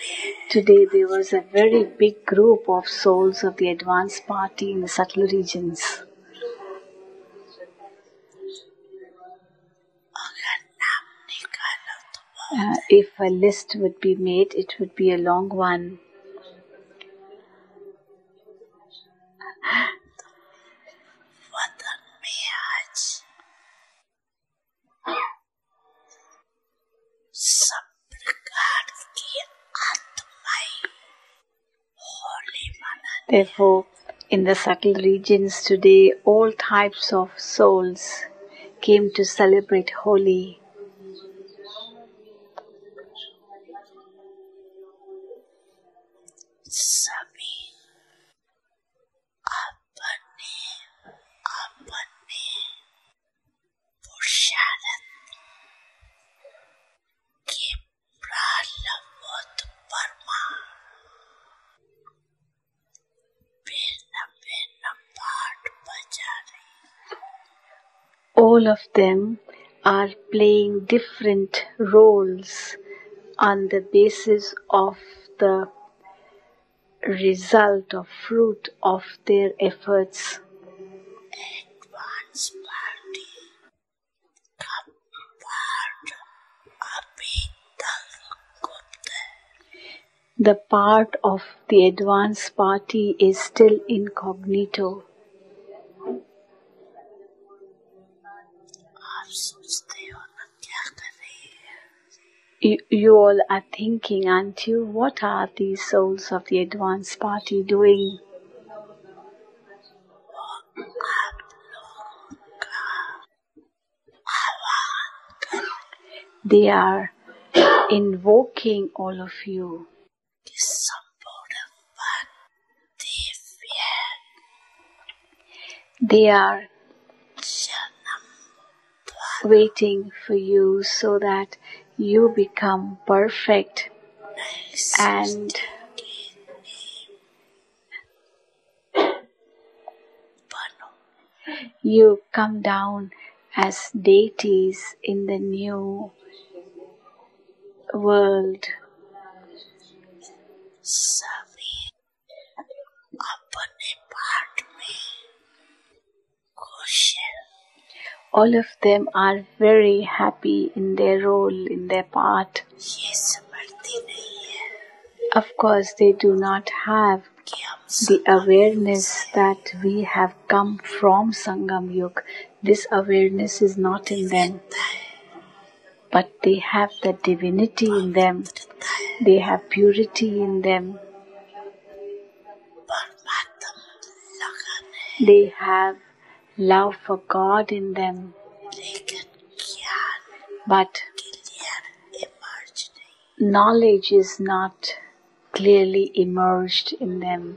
Today there was a very big group of souls of the advanced party in the subtle regions. If a list would be made, it would be a long one. Therefore, in the subtle regions today, all types of souls came to celebrate Holi. All of them are playing different roles on the basis of the result or fruit of their efforts. The part of the advanced party is still incognito. You all are thinking, aren't you? What are these souls of the advanced party doing? They are invoking all of you. They are waiting for you so that you become perfect and you come down as deities in the new world. All of them are very happy in their role, in their part. Of course, they do not have the awareness that we have come from Sangam Yug. This awareness is not in them. But they have the divinity in them. They have purity in them. They have love for God in them. But knowledge is not clearly emerged in them.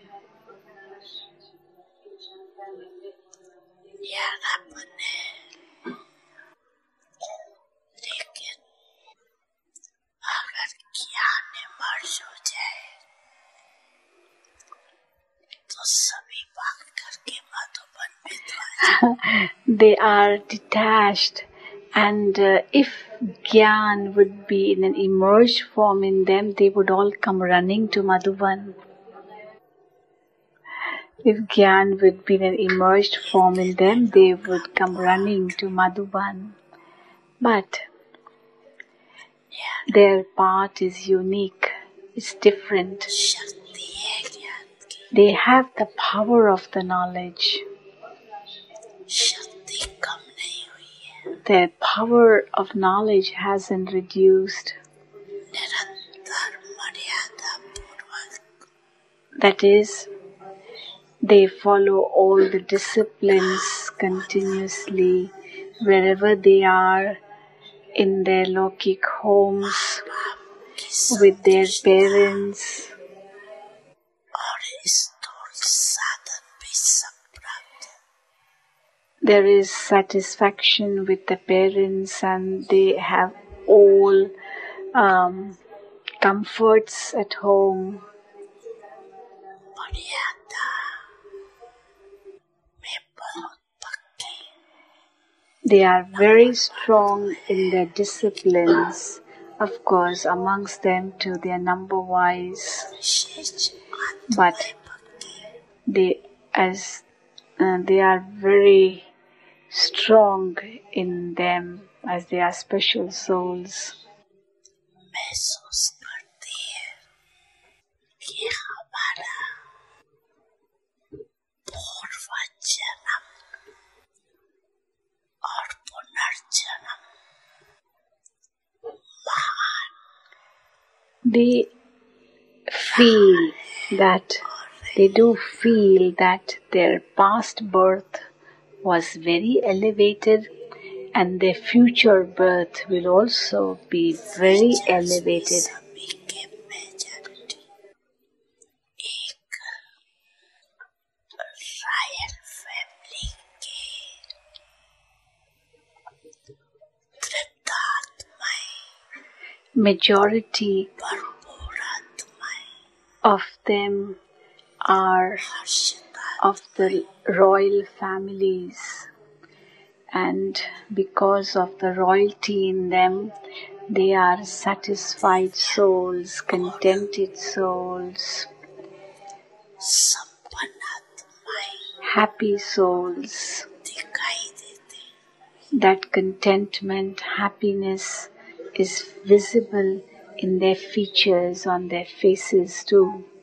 They are detached, and if Gyan would be in an emerged form in them, they would all come running to Madhuban. If Gyan would be in an emerged form in them, they would come running to Madhuban. But their part is unique, it's different. They have the power of the knowledge. Their power of knowledge hasn't reduced. That is, they follow all the disciplines continuously wherever they are, in their Lokik homes, with their parents. There is satisfaction with the parents and they have all comforts at home. They are very strong in their disciplines, Of course, amongst them too, they are number-wise, but they as they are very strong in them as they are special souls. महसूस करती है कि हमारा पूर्व जन्म और पुनर्जन्म महान They do feel that their past birth was very elevated and their future birth will also be very elevated. सभी के मेजॉरिटी एक रॉयल फैमिली के तृप्तात्माएं Majority भरपूर आत्माएं of them are Harshita of the royal families, and because of the royalty in them, they are satisfied souls, contented souls, संपन्न आत्माएं happy souls. दिखाई देते That contentment, happiness is visible in their features, on their faces too.